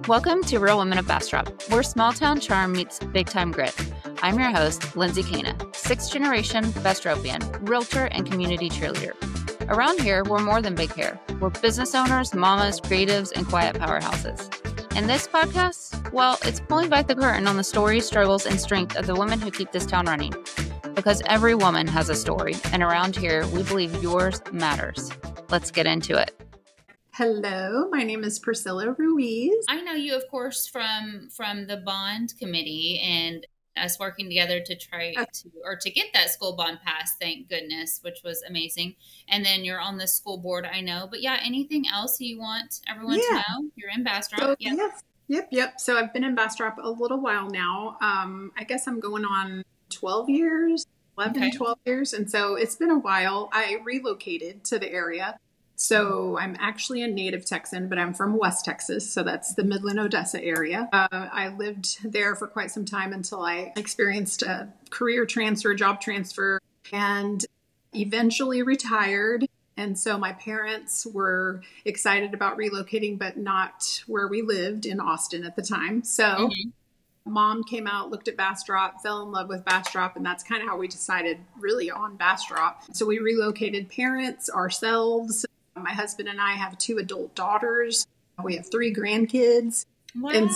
Welcome to Real Women of Bastrop, where small town charm meets big time grit. I'm your host, Lindsay Cana, sixth generation Bastropian, realtor, and community cheerleader. Around here, we're more than big hair. We're business owners, mamas, creatives, and quiet powerhouses. And this podcast, well, it's pulling back the curtain on the stories, struggles, and strength of the women who keep this town running. Because every woman has a story, and around here, we believe yours matters. Let's get into it. Hello, my name is Priscilla Ruiz. I know you, of course, from the bond committee and us working together to try to get that school bond passed, thank goodness, which was amazing. And then you're on the school board, I know. But yeah, anything else you want everyone to know? You're in Bastrop. So, Yep. So I've been in Bastrop a little while now. I guess I'm going on 12 years. 12 years. And so it's been a while. I relocated to the area. So I'm actually a native Texan, but I'm from West Texas. So that's the Midland, Odessa area. I lived there for quite some time until I experienced a career transfer, job transfer, and eventually retired. And so my parents were excited about relocating, but not where we lived in Austin at the time. So Mom came out, looked at Bastrop, fell in love with Bastrop, and that's kind of how we decided really on Bastrop. So we relocated parents, ourselves. My husband and I have 2 adult daughters. We have 3 grandkids. Wow. And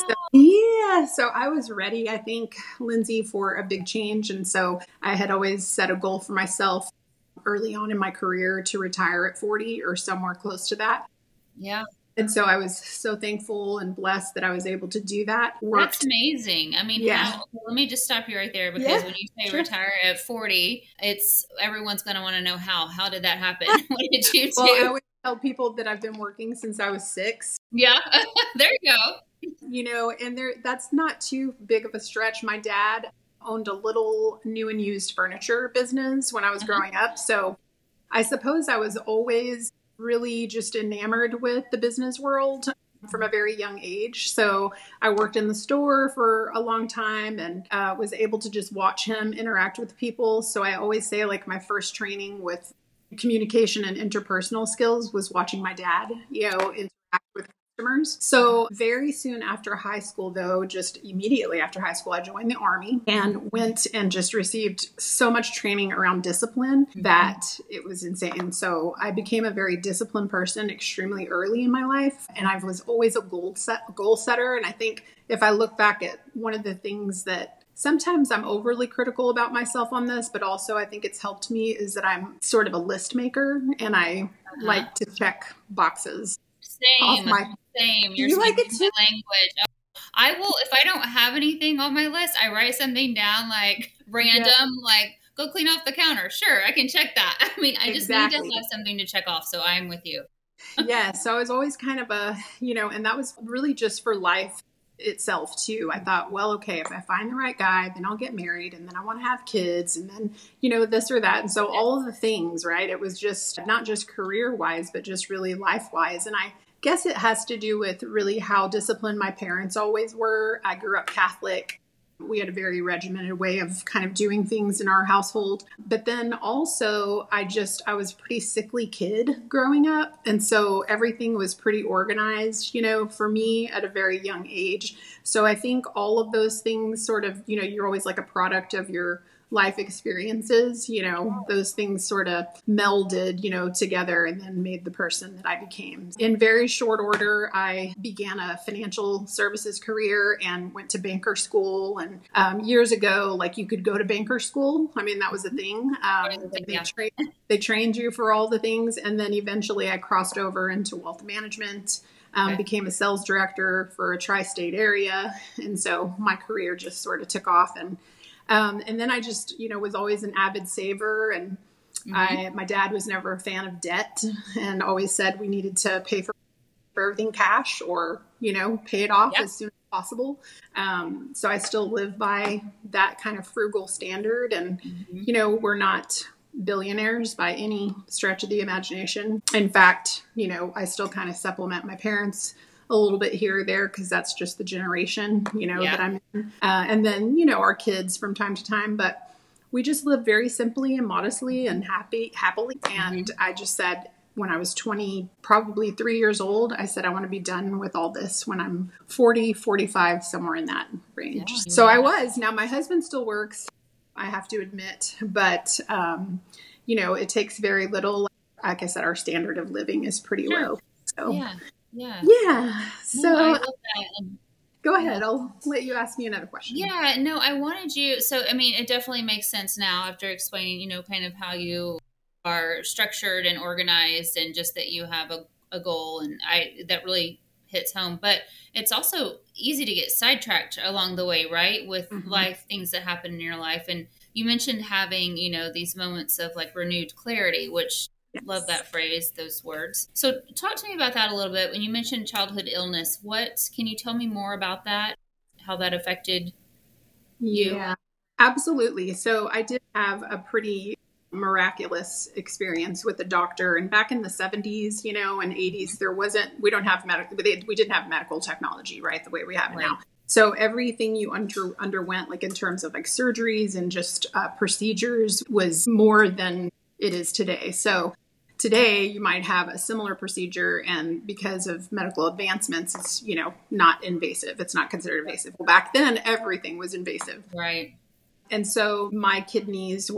so I was ready, I think, Lindsay, for a big change. And so I had always set a goal for myself early on in my career to retire at 40 or somewhere close to that. Yeah. And so I was so thankful and blessed that I was able to do that. That's amazing. I mean, let me just stop you right there, because when you say retire at 40, everyone's going to want to know how. How did that happen? What did you do? Well, I always tell people that I've been working since I was 6. Yeah, there you go. And that's not too big of a stretch. My dad owned a little new and used furniture business when I was growing up. So I suppose I was always really just enamored with the business world from a very young age. So I worked in the store for a long time and was able to just watch him interact with people. So I always say, like, my first training with communication and interpersonal skills was watching my dad, interact with customers. So very soon after high school, though, just immediately after high school, I joined the Army and went and just received so much training around discipline that it was insane. So I became a very disciplined person extremely early in my life. And I was always a goal setter. And I think if I look back at one of the things that sometimes I'm overly critical about myself on this, but also I think it's helped me, is that I'm sort of a list maker and I like to check boxes. Same. You like it too? Language. I will, if I don't have anything on my list, I write something down, like random, like go clean off the counter. Sure, I can check that. I mean, I just need to have something to check off. So I'm with you. Yeah. So I was always kind of and that was really just for life itself too. I thought, well, okay, if I find the right guy, then I'll get married, and then I want to have kids, and then, this or that. And so all of the things, right? It was just not just career wise, but just really life wise. And I guess it has to do with really how disciplined my parents always were. I grew up Catholic. We had a very regimented way of kind of doing things in our household. But then also I was a pretty sickly kid growing up. And so everything was pretty organized, for me at a very young age. So I think all of those things sort of, you're always like a product of your life experiences, those things sort of melded, together and then made the person that I became. In very short order, I began a financial services career and went to banker school. And years ago, like, you could go to banker school. I mean, that was a thing. They trained you for all the things. And then eventually I crossed over into wealth management. Became a sales director for a tri-state area. And so my career just sort of took off. And then I just, was always an avid saver. And my dad was never a fan of debt and always said we needed to pay for everything cash or, pay it off as soon as possible. So I still live by that kind of frugal standard. And, we're not billionaires by any stretch of the imagination. In fact, I still kind of supplement my parents a little bit here or there because that's just the generation, that I'm in. And then, our kids from time to time, but we just live very simply and modestly and happily. And I just said, when I was 20, probably 3 years old. I said, I want to be done with all this when I'm 40, 45, somewhere in that range. Yeah. So I was. Now my husband still works, I have to admit, but, it takes very little. Like I said, our standard of living is pretty low. So Yeah. So No, I love that. go ahead. I'll let you ask me another question. Yeah, no, I wanted you. So, I mean, it definitely makes sense now after explaining, kind of how you are structured and organized, and just that you have a goal, and that really hits home. But it's also easy to get sidetracked along the way, right? With life, things that happen in your life. And you mentioned having, these moments of like renewed clarity, which love that phrase, those words. So talk to me about that a little bit. When you mentioned childhood illness, can you tell me more about that? How that affected you? Yeah, absolutely. So I did have a pretty miraculous experience with the doctor. And back in the 70s, and 80s, we didn't have medical technology, right? The way we have it now. So everything you underwent, like in terms of like surgeries and just procedures, was more than it is today. So today you might have a similar procedure, and because of medical advancements, it's, not invasive. It's not considered invasive. Well, back then everything was invasive. Right. And so my kidneys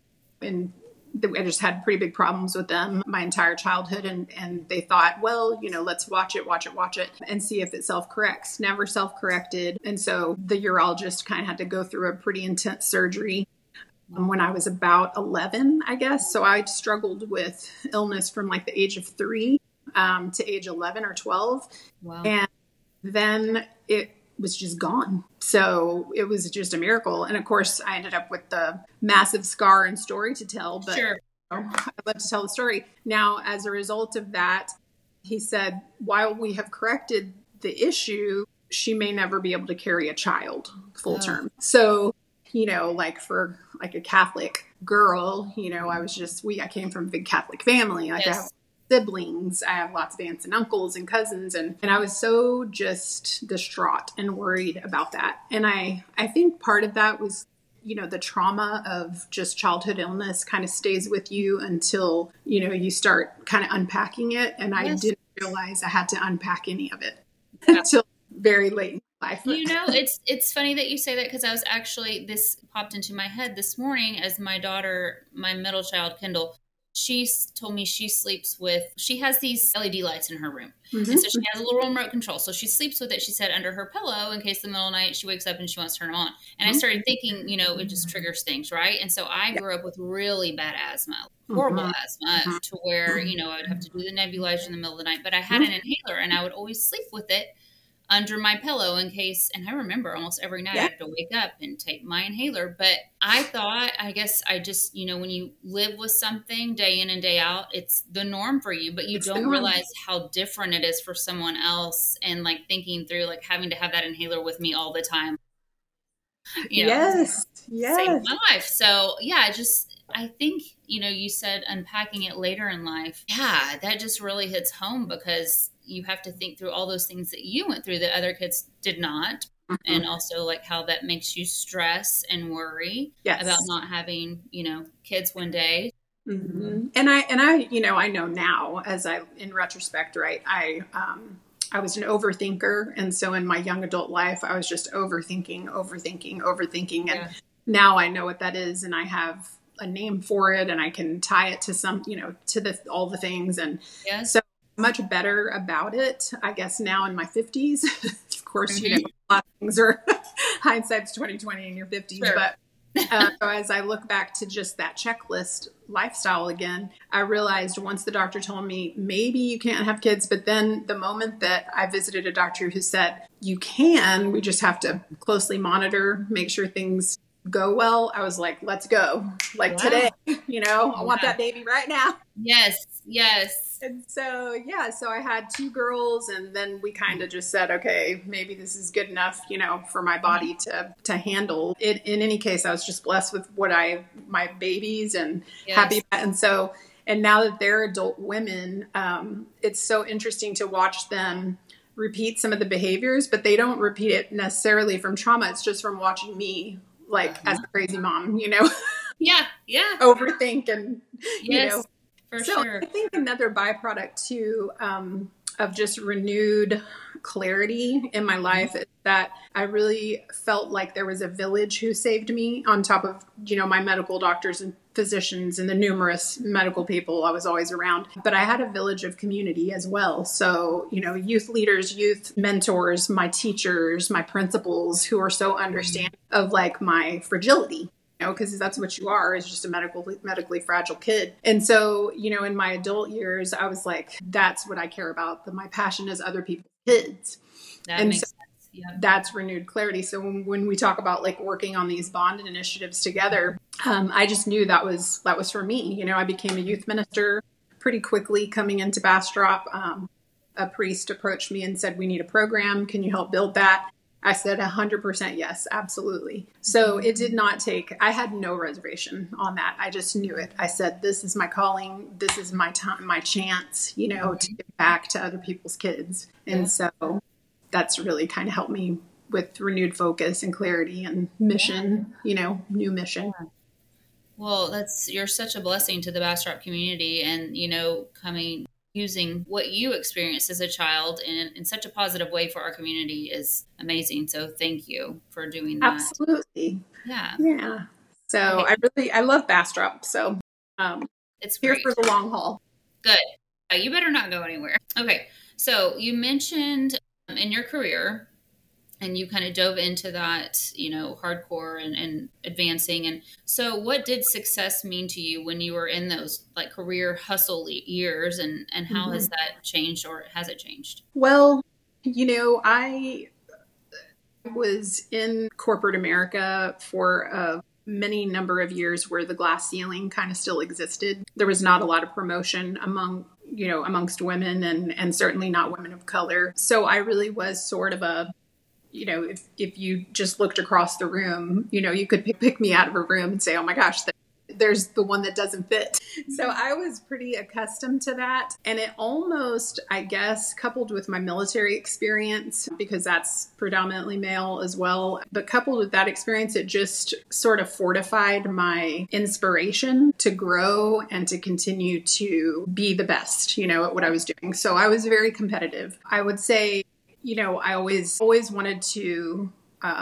I just had pretty big problems with them my entire childhood. And they thought, well, let's watch it and see if it self-corrects. Never self-corrected. And so the urologist kind of had to go through a pretty intense surgery when I was about 11, I guess. So I struggled with illness from like the age of 3 to age 11 or 12. Wow. And then it was just gone. So it was just a miracle. And of course, I ended up with the massive scar and story to tell, but Sure. I'd love to tell the story. Now, as a result of that, he said, while we have corrected the issue, she may never be able to carry a child full term. So, like for like a Catholic girl, I came from a big Catholic family. Like I have siblings, I have lots of aunts and uncles and cousins, and I was so just distraught and worried about that. And I think part of that was, the trauma of just childhood illness kind of stays with you until, you start kind of unpacking it. And I didn't realize I had to unpack any of it until very late in life. It's funny that you say that, because this popped into my head this morning as my daughter, my middle child, Kendall, she told me she has these LED lights in her room. Mm-hmm. And so she has a little remote control. So she sleeps with it, she said, under her pillow in case the middle of the night she wakes up and she wants to turn it on. And I started thinking, it just triggers things, right? And so I grew up with really bad asthma, horrible asthma, to where, I would have to do the nebulizer in the middle of the night. But I had an inhaler, and I would always sleep with it under my pillow in case, and I remember almost every night I had to wake up and take my inhaler. But I guess I just, when you live with something day in and day out, it's the norm for you, but you don't realize how different it is for someone else. And like thinking through, like having to have that inhaler with me all the time, yes. Saved my life. So I think, you said unpacking it later in life. Yeah, that just really hits home, because you have to think through all those things that you went through that other kids did not. Mm-hmm. And also like how that makes you stress and worry about not having, kids one day. Mm-hmm. And I know now, in retrospect, right, I was an overthinker. And so in my young adult life, I was just overthinking. And now I know what that is, and I have a name for it, and I can tie it to some, to all the things. And so much better about it, I guess, now in my 50s. Of course, a lot of things are hindsight's 2020 in your 50s. Sure. But so as I look back to just that checklist lifestyle again, I realized once the doctor told me, maybe you can't have kids, but then the moment that I visited a doctor who said, you can, we just have to closely monitor, make sure things go well, I was like, let's go. Like today, I want that baby right now. Yes. And so, so I had 2 girls, and then we kind of just said, okay, maybe this is good enough, for my body to handle it. In any case, I was just blessed with my babies, and happy. And so, and now that they're adult women, it's so interesting to watch them repeat some of the behaviors, but they don't repeat it necessarily from trauma. It's just from watching me, like as a crazy mom, Yeah. overthink and, For So sure. I think another byproduct too, of just renewed clarity in my life is that I really felt like there was a village who saved me on top of, my medical doctors and physicians and the numerous medical people I was always around. But I had a village of community as well. So, youth leaders, youth mentors, my teachers, my principals who are so understanding of like my fragility. Because that's what you are, is just a medically fragile kid. And so, in my adult years, I was like, that's what I care about. My passion is other people's kids. That makes sense. Yeah. That's renewed clarity. So when we talk about like working on these bonded initiatives together, I just knew that was for me. I became a youth minister pretty quickly coming into Bastrop. A priest approached me and said, we need a program. Can you help build that? I said 100% yes, absolutely. So it did not take, I had no reservation on that. I just knew it. I said, this is my calling. This is my time, my chance, to give back to other people's kids. And so that's really kind of helped me with renewed focus and clarity and mission, new mission. Well, you're such a blessing to the Bastrop community, and, using what you experienced as a child in such a positive way for our community is amazing. So thank you for doing that. Absolutely. Yeah. Yeah. So I love Bastrop. So it's here great. for the long haul. Good. You better not go anywhere. Okay. So you mentioned in your career, and you kind of dove into that, hardcore and advancing. And so what did success mean to you when you were in those like career hustle years, and how has that changed, or has it changed? Well, I was in corporate America for a many number of years where the glass ceiling kind of still existed. There was not a lot of promotion amongst women and certainly not women of color. So I really was sort of a, if you just looked across the room, you could pick me out of a room and say, oh my gosh, there's the one that doesn't fit. So I was pretty accustomed to that. And it almost, I guess, coupled with my military experience, because that's predominantly male as well, but coupled with that experience, it just sort of fortified my inspiration to grow and to continue to be the best, at what I was doing. So I was very competitive. I would say, I always wanted to,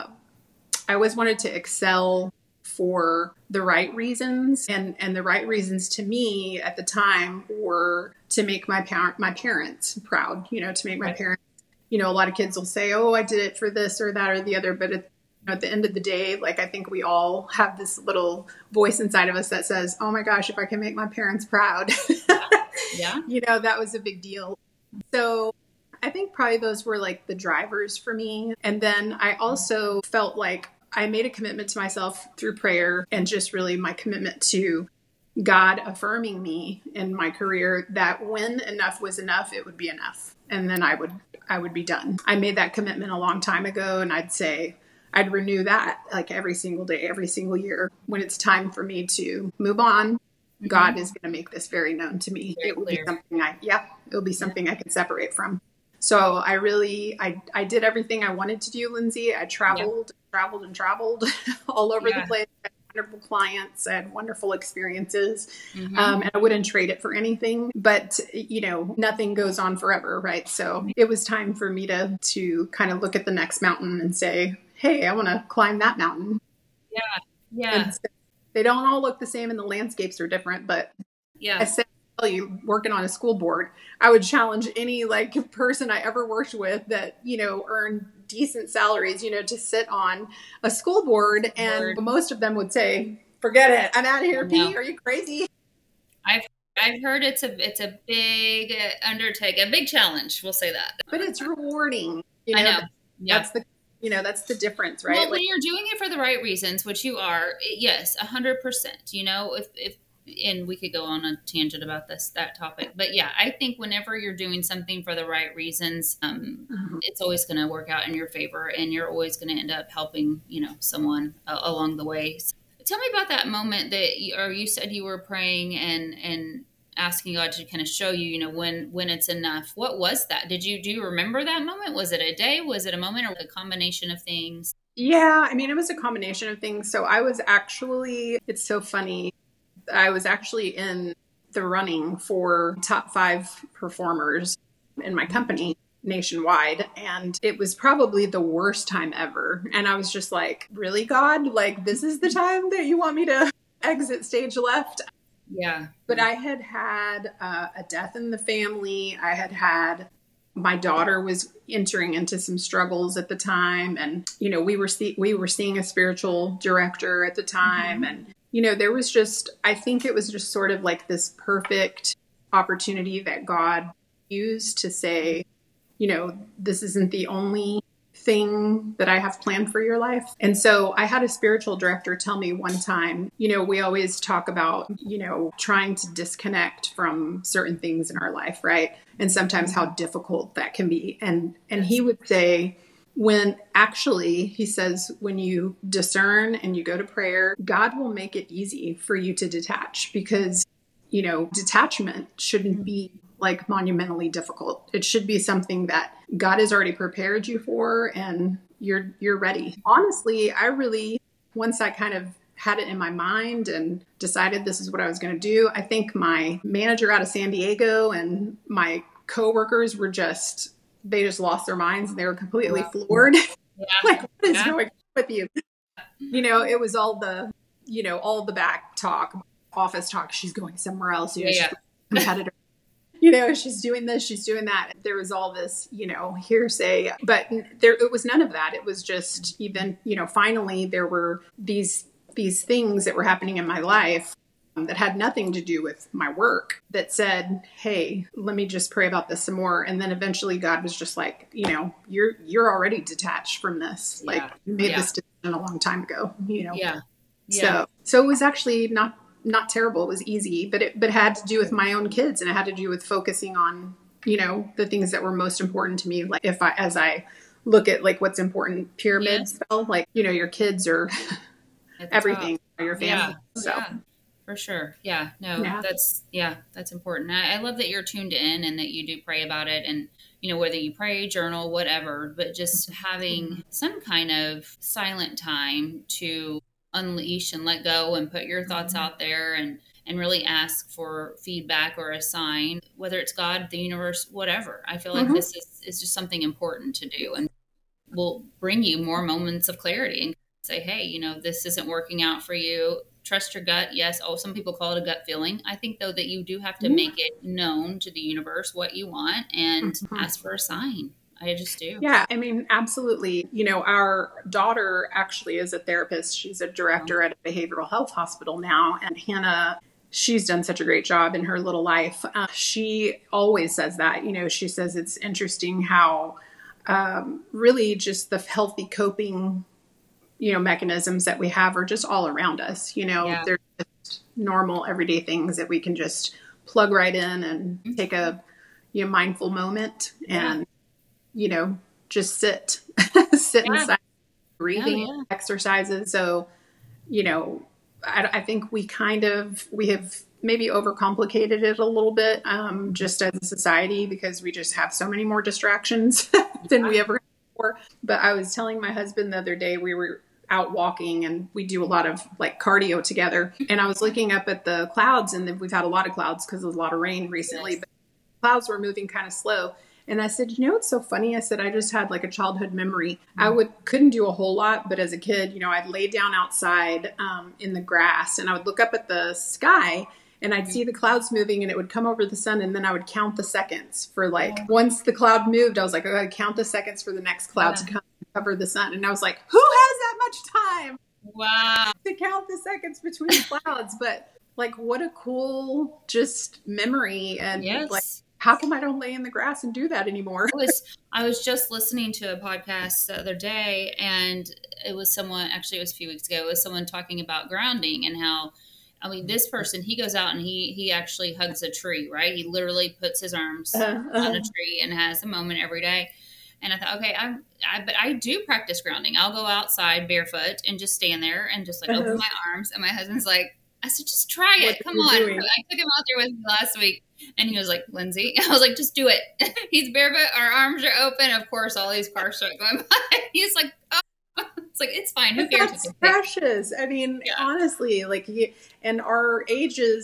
excel for the right reasons. And the right reasons to me at the time were to make my parents proud, to make my parents, a lot of kids will say, oh, I did it for this or that or the other. But at the end of the day, like, I think we all have this little voice inside of us that says, oh my gosh, if I can make my parents proud, yeah. That was a big deal. So I think probably those were like the drivers for me. And then I also felt like I made a commitment to myself through prayer and just really my commitment to God affirming me in my career that when enough was enough, it would be enough. And then I would be done. I made that commitment a long time ago, and I'd renew that like every single day, every single year. When it's time for me to move on, God is going to make this very known to me. Very it will clear. be something I can separate from. So I did everything I wanted to do, Lindsay. I traveled all over the place. I had wonderful clients. I had wonderful experiences. And I wouldn't trade it for anything, but nothing goes on forever, right? So it was time for me to kind of look at the next mountain and say, hey, I want to climb that mountain. Yeah. And so they don't all look the same and the landscapes are different, but I said, you working on a school board, I would challenge any like person I ever worked with that, earned decent salaries, to sit on a school board. And most of them would say, forget it. I'm out of here, Pete. Are you crazy? I've heard it's a big undertaking, a big challenge. We'll say that. But it's rewarding. I know. That's the difference, right? Well, when you're doing it for the right reasons, which you are, yes, 100%, if and we could go on a tangent about that topic, but yeah, I think whenever you're doing something for the right reasons, it's always going to work out in your favor, and you're always going to end up helping, someone along the way. So tell me about that moment that you said you were praying and asking God to kind of show you, when it's enough. What was that? Do you remember that moment? Was it a day? Was it a moment, or a combination of things? Yeah, it was a combination of things. So I was actually, it's so funny. I was actually in the running for top 5 performers in my company nationwide. And it was probably the worst time ever. And I was just like, really, God? Like, this is the time that you want me to exit stage left? Yeah. But I had had a death in the family. I had my daughter was entering into some struggles at the time. And, you know, we were seeing a spiritual director at the time. And, you know, there was just, I think it was just sort of like this perfect opportunity that God used to say, you know, this isn't the only thing that I have planned for your life. And so I had a spiritual director tell me one time, you know, we always talk about, you know, trying to disconnect from certain things in our life, right? And sometimes how difficult that can be. And he would say, he says, when you discern and you go to prayer, God will make it easy for you to detach, because, you know, detachment shouldn't be like monumentally difficult. It should be something that God has already prepared you for, and you're ready. Honestly, once I kind of had it in my mind and decided this is what I was going to do, I think my manager out of San Diego and my coworkers they just lost their minds, and they were completely floored. Yeah. Like, what is going on with you? You know, it was all the back talk, office talk. She's going somewhere else. You know, she's a competitor. You know, she's doing this, she's doing that. There was all this, you know, hearsay, but it was none of that. It was just, even, you know, finally there were these things that were happening in my life that had nothing to do with my work, that said, hey, let me just pray about this some more. And then eventually God was just like, you know, you're already detached from this. Like, you made this decision a long time ago, you know? Yeah. So it was actually not terrible. It was easy, but it had to do with my own kids, and it had to do with focusing on, you know, the things that were most important to me. Like, as I look at like what's important, pyramid spell, like, you know, your kids are everything, your family. For sure. Yeah, no, that's important. I love that you're tuned in and that you do pray about it. And, you know, whether you pray, journal, whatever, but just having some kind of silent time to unleash and let go and put your thoughts out there and really ask for feedback or a sign, whether it's God, the universe, whatever. I feel like this is just something important to do, and will bring you more moments of clarity and say, hey, you know, this isn't working out for you. Trust your gut. Yes. Oh, some people call it a gut feeling. I think, though, that you do have to make it known to the universe what you want and ask for a sign. I just do. Yeah, I mean, absolutely. You know, our daughter actually is a therapist. She's a director at a behavioral health hospital now. And Hannah, she's done such a great job in her little life. She always says that, you know, she says it's interesting how really just the healthy coping, you know, mechanisms that we have are just all around us. You know, they're just normal everyday things that we can just plug right in and take a, you know, mindful moment and, you know, just sit inside, breathing exercises. So, you know, I think we have maybe overcomplicated it a little bit, just as a society, because we just have so many more distractions than we ever had before. But I was telling my husband the other day, we were out walking and we do a lot of like cardio together. And I was looking up at the clouds, and we've had a lot of clouds because of a lot of rain recently, but clouds were moving kind of slow. And I said, you know, it's so funny. I said, I just had like a childhood memory. Couldn't do a whole lot, but as a kid, you know, I'd lay down outside in the grass, and I would look up at the sky, and I'd see the clouds moving, and it would come over the sun. And then I would count the seconds for like, once the cloud moved, I was like, I gotta count the seconds for the next cloud to come and cover the sun. And I was like, who has that much time? Wow. To count the seconds between clouds? But like, what a cool just memory. And like, how come I don't lay in the grass and do that anymore? I was just listening to a podcast the other day, and it was a few weeks ago, it was someone talking about grounding and how, I mean, this person, he goes out and he actually hugs a tree, right? He literally puts his arms on a tree and has a moment every day. And I thought, okay, but I do practice grounding. I'll go outside barefoot and just stand there and just like open my arms. And my husband's like, I said, just try it. Come on. Doing? I took him out there with me last week, and he was like, Lindsay, I was like, just do it. He's barefoot. Our arms are open. Of course, all these cars start going by. He's like, oh. It's like, it's fine. Who cares? That's precious. I mean, honestly, like, and our ages,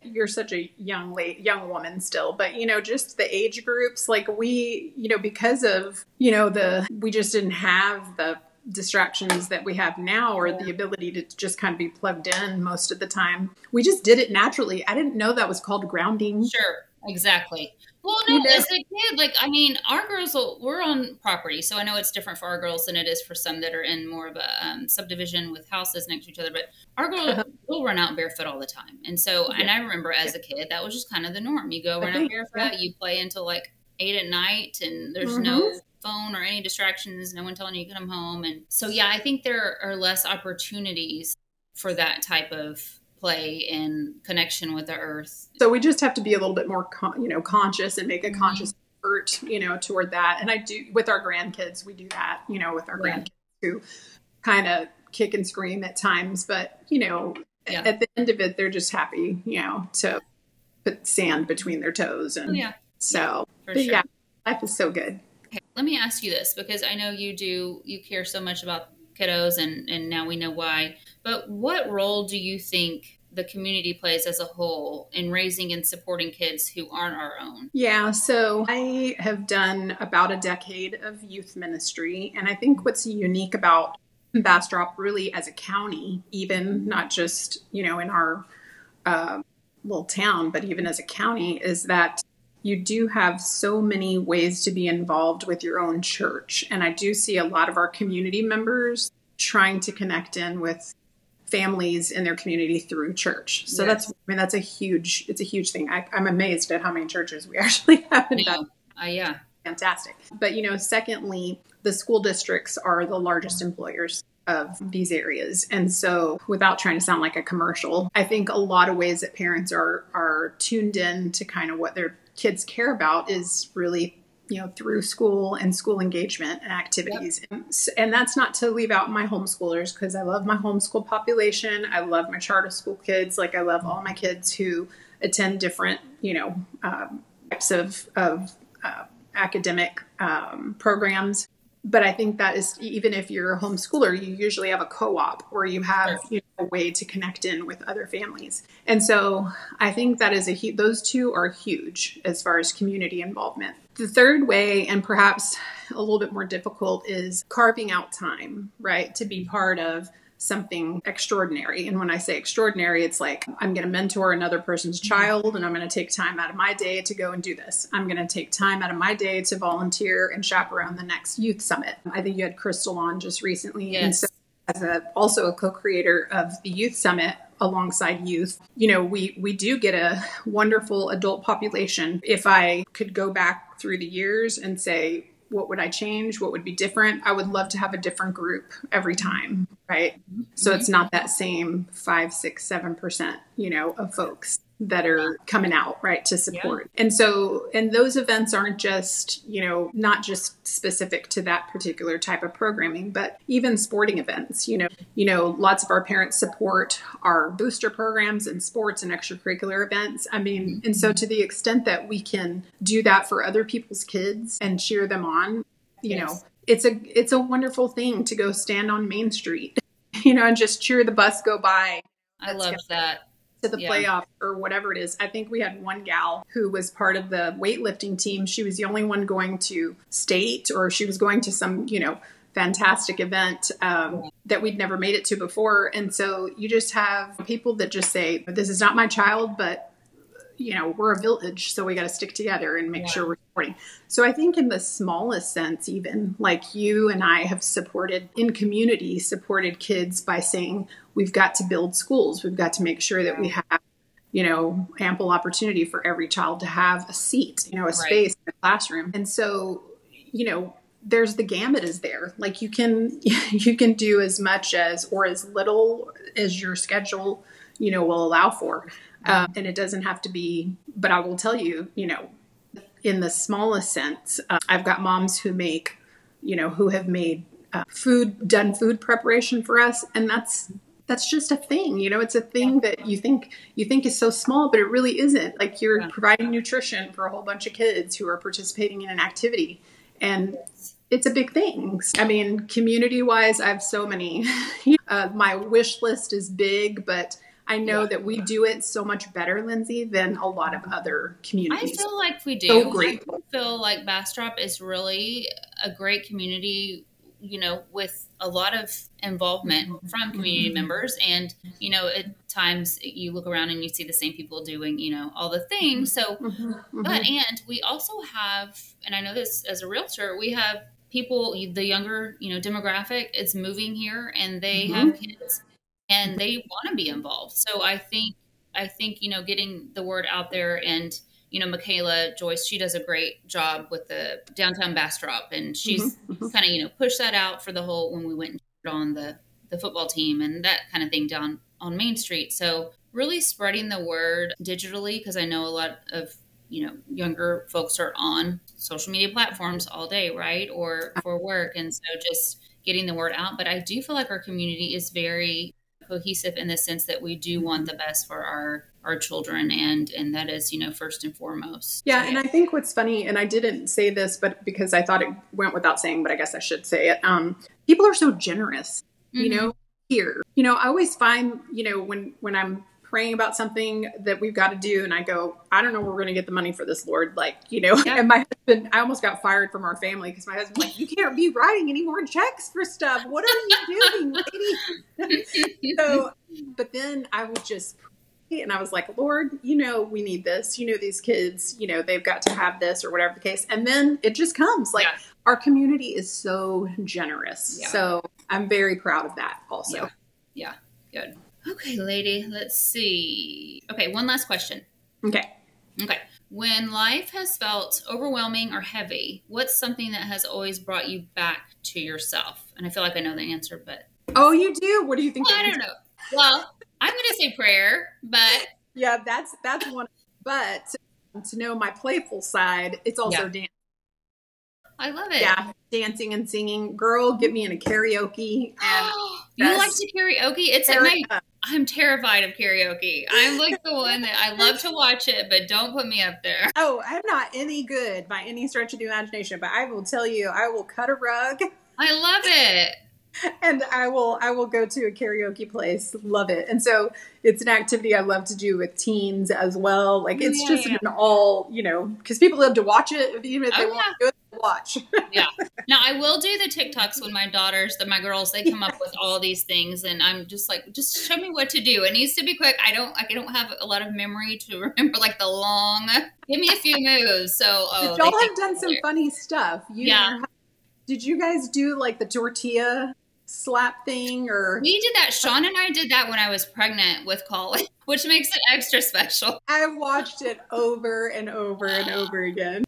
you're such a young woman still, but just the age groups, like we, because of, we just didn't have the distractions that we have now, or the ability to just kind of be plugged in most of the time. We just did it naturally. I didn't know that was called grounding. Sure. Exactly. Well, no, as a kid, our girls, we're on property, so I know it's different for our girls than it is for some that are in more of a subdivision with houses next to each other, but our girls will run out barefoot all the time. And so, and I remember as a kid, that was just kind of the norm. You go run out barefoot, you play until like 8 at night, and there's no phone or any distractions, no one telling you to come home. And so, I think there are less opportunities for that type of play and connection with the earth. So we just have to be a little bit more, conscious and make a conscious effort, toward that. And I do with our grandkids, we do that, with our grandkids who kind of kick and scream at times, but at the end of it, they're just happy, to put sand between their toes. And life is so good. Okay. Let me ask you this, because I know you care so much about kiddos, and now we know why. But what role do you think the community plays as a whole in raising and supporting kids who aren't our own? Yeah, so I have done about a decade of youth ministry, and I think what's unique about Bastrop really as a county, even not just, in our little town, but even as a county, is that you do have so many ways to be involved with your own church. And I do see a lot of our community members trying to connect in with families in their community through church. So that's a huge thing. I'm amazed at how many churches we actually have in that. Fantastic. But, secondly, the school districts are the largest employers of these areas. And so, without trying to sound like a commercial, I think a lot of ways that parents are tuned in to kind of what their kids care about is really, through school and school engagement and activities. Yep. And that's not to leave out my homeschoolers, because I love my homeschool population. I love my charter school kids. Like I love all my kids who attend different, types of academic programs. But I think that is, even if you're a homeschooler, you usually have a co-op where you have a way to connect in with other families. And so I think that is those two are huge as far as community involvement. The third way, and perhaps a little bit more difficult, is carving out time, right, to be part of something extraordinary. And when I say extraordinary, it's like, I'm going to mentor another person's child, and I'm going to take time out of my day to go and do this. I'm going to take time out of my day to volunteer and chaperone the next youth summit. I think you had Crystal on just recently. Yes. And so as also a co-creator of the youth summit alongside youth, we do get a wonderful adult population. If I could go back through the years and say, what would I change? What would be different? I would love to have a different group every time, right? Mm-hmm. So it's not that same 5, 6, 7%, of folks that are coming out, right, to support. Yeah. And those events aren't just, not just specific to that particular type of programming, but even sporting events, lots of our parents support our booster programs and sports and extracurricular events. I mean, and so to the extent that we can do that for other people's kids and cheer them on, it's a wonderful thing to go stand on Main Street, and just cheer the bus go by. I love that. To the playoffs or whatever it is. I think we had one gal who was part of the weightlifting team. She was the only one going to state, or she was going to some, fantastic event that we'd never made it to before. And so you just have people that just say, this is not my child, but we're a village, so we got to stick together and make sure we're supporting. So I think in the smallest sense, even like you and I have supported kids by saying, we've got to build schools. We've got to make sure that we have, ample opportunity for every child to have a seat, a space in the classroom. And so, there's the gamut is there. Like you can do as much as, or as little as your schedule, will allow for. And it doesn't have to be, but I will tell you, in the smallest sense, I've got moms who make, who have made done food preparation for us. And that's just a thing, it's a thing that you think is so small, but it really isn't. Like you're providing nutrition for a whole bunch of kids who are participating in an activity. And it's a big thing. I mean, community wise, I have so many, my wish list is big, but I know that we do it so much better, Lindsay, than a lot of other communities. I feel like we do. So grateful. I feel like Bastrop is really a great community, you know, with a lot of involvement from community members. And, you know, at times you look around and you see the same people doing, you know, all the things. So, and we also have, and I know this as a realtor, we have people, the younger, you know, demographic is moving here and they have kids and they want to be involved. So I think, you know, getting the word out there and, you know, Michaela Joyce, she does a great job with the downtown Bastrop, and she's kind of, you know, pushed that out for the whole, when we went on the football team and that kind of thing down on Main Street. So really spreading the word digitally, because I know a lot of, you know, younger folks are on social media platforms all day, right? Or for work. And so just getting the word out. But I do feel like our community is very cohesive in the sense that we do want the best for our children, and that is, you know, first and foremost. Yeah. And I think what's funny, and I didn't say this, but because I thought it went without saying, but I guess I should say it. People are so generous, you know, here. You know, I always find, you know, when I'm praying about something that we've got to do, and I go, I don't know where we're going to get the money for this, Lord. Like, you know, and my husband, I almost got fired from our family because my husband's like, you can't be writing any more checks for stuff. What are you doing, lady? So, but then I would just pray, and I was like, Lord, you know, we need this. You know, these kids, you know, they've got to have this or whatever the case. And then it just comes. Like, our community is so generous. Yeah. So I'm very proud of that also. Yeah. Good. Okay, lady, let's see. Okay, one last question. Okay. When life has felt overwhelming or heavy, what's something that has always brought you back to yourself? And I feel like I know the answer, but... Oh, you do? What do you think? Well, I don't know. Well, I'm going to say prayer, but... Yeah, that's one. But to know my playful side, it's also dance. I love it. Yeah, dancing and singing. Girl, get me in a karaoke. And you like to karaoke? It's at my... I'm terrified of karaoke. I'm like the one that I love to watch it, but don't put me up there. Oh, I'm not any good by any stretch of the imagination, but I will tell you, I will cut a rug. I love it. And I will go to a karaoke place. Love it. And so it's an activity I love to do with teens as well. Like it's just an all, you know, because people love to watch it. Even if they want to do it, watch. Yeah. Now I will do the TikToks when my girls, they come up with all these things and I'm just like, just show me what to do. It needs to be quick. I don't have a lot of memory to remember like the long, give me a few moves. So, but y'all have done some funny stuff. Did you guys do like the tortilla slap thing? Or we did that. Sean and I did that when I was pregnant with Colin, which makes it extra special. I watched it over and over and over again.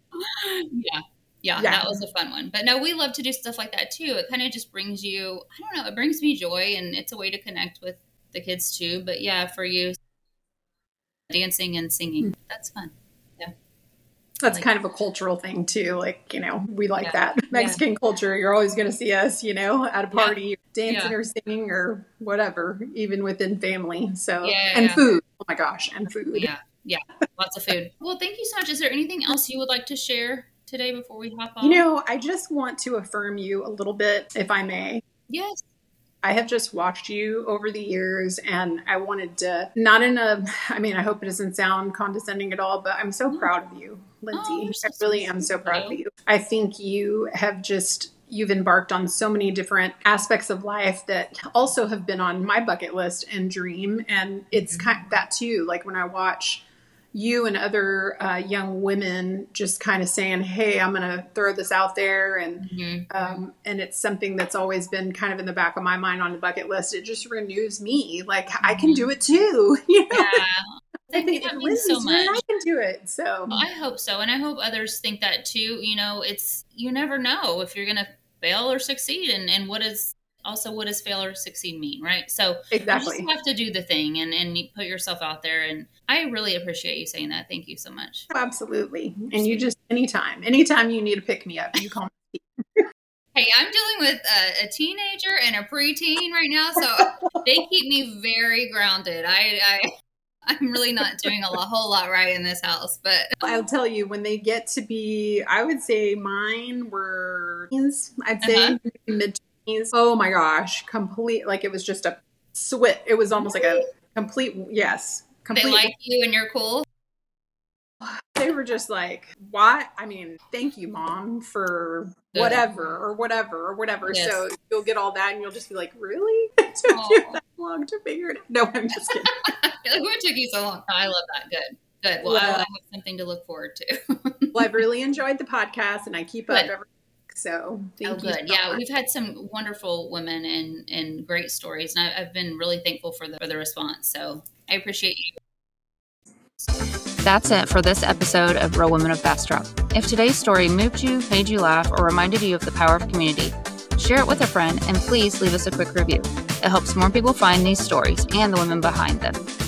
Yeah, that was a fun one. But no, we love to do stuff like that too. It kind of just brings you, I don't know, it brings me joy, and it's a way to connect with the kids too. But yeah, for you, dancing and singing, that's fun. Yeah. That's kind of a cultural thing too. Like, you know, we like that Mexican culture. You're always going to see us, you know, at a party, dancing or singing or whatever, even within family. So, and food. Oh my gosh. And food. Yeah. Lots of food. Well, thank you so much. Is there anything else you would like to share today before we hop on? You know, I just want to affirm you a little bit, if I may. Yes. I have just watched you over the years, and I wanted to, I hope it doesn't sound condescending at all, but I'm so proud of you, Lindsay. I really am so proud of you. I think you have you've embarked on so many different aspects of life that also have been on my bucket list and dream. And it's kind of that too. Like when I watch you and other young women just kind of saying, hey, I'm going to throw this out there. And and it's something that's always been kind of in the back of my mind on the bucket list. It just renews me. Like I can do it too. You know? Yeah. I think that means so much. I can do it. So well, I hope so. And I hope others think that too. You know, you never know if you're going to fail or succeed. And what does fail or succeed mean? Right. So exactly. You just have to do the thing and put yourself out there. And I really appreciate you saying that. Thank you so much. Absolutely. And you just, anytime you need to pick me up, you call me. Hey, I'm dealing with a teenager and a preteen right now. So they keep me very grounded. I'm really not doing a whole lot right in this house, but I'll tell you, when they get to be, I would say mine were, I'd say mid-20s. Oh my gosh, complete, like it was just a switch. It was almost like Yes. They like you and you're cool. They were just like, "What?" I mean, thank you, Mom, for whatever. Yes. So you'll get all that and you'll just be like, really? It took you that long to figure it out. No, I'm just kidding. What took you so long? I love that. Good. Well, I have something to look forward to. Well, I've really enjoyed the podcast and I keep up every week. So thank you. Good. Yeah, we've had some wonderful women and great stories. And I've been really thankful for the response. So I appreciate you. That's it for this episode of Real Women of Bastrop. If today's story moved you, made you laugh, or reminded you of the power of community, share it with a friend and please leave us a quick review. It helps more people find these stories and the women behind them.